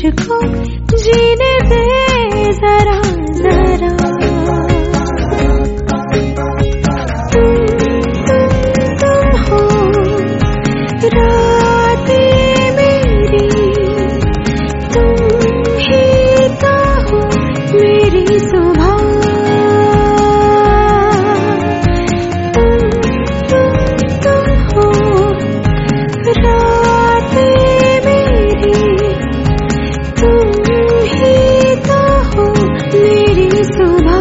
मुझको जीने दे जरा जरा। तुम हो रातें मेरी, तुम ही तो हो मेरी सुबह। तुम हो रातें मेरी, तुम ही तो हो मेरी सुबह।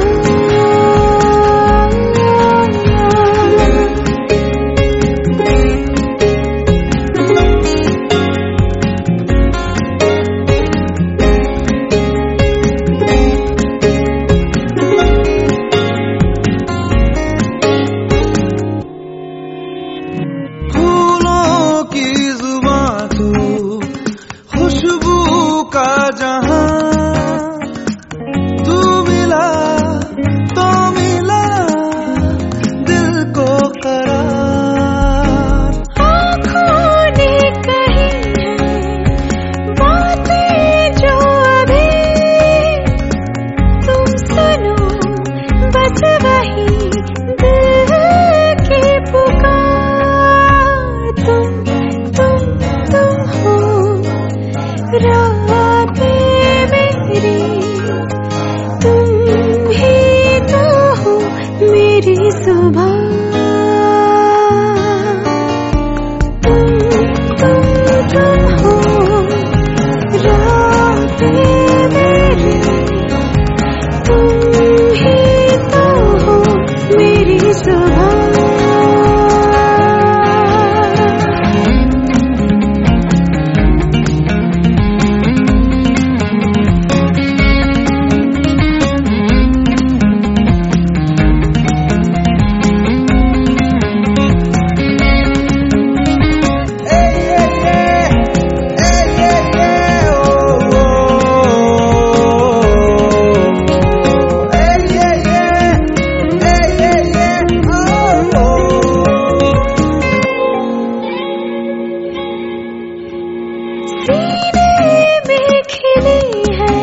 फूलों की जुबां तू, खुशबू का जहां, तू मिला तो मिला दिल को करार। आँखों ने कही है बातें जो अभी, तुम सुनो बस वही दिल की पुकार। तुम हो रातें मेरी, तुम ही तो हो मेरी सुबह। तुम हो रातें मेरी, तुम ही तो हो मेरी सुबह। सीने में खिली है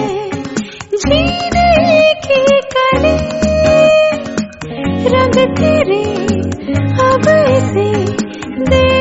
जीने की कली, रंग तेरे अब इसे दे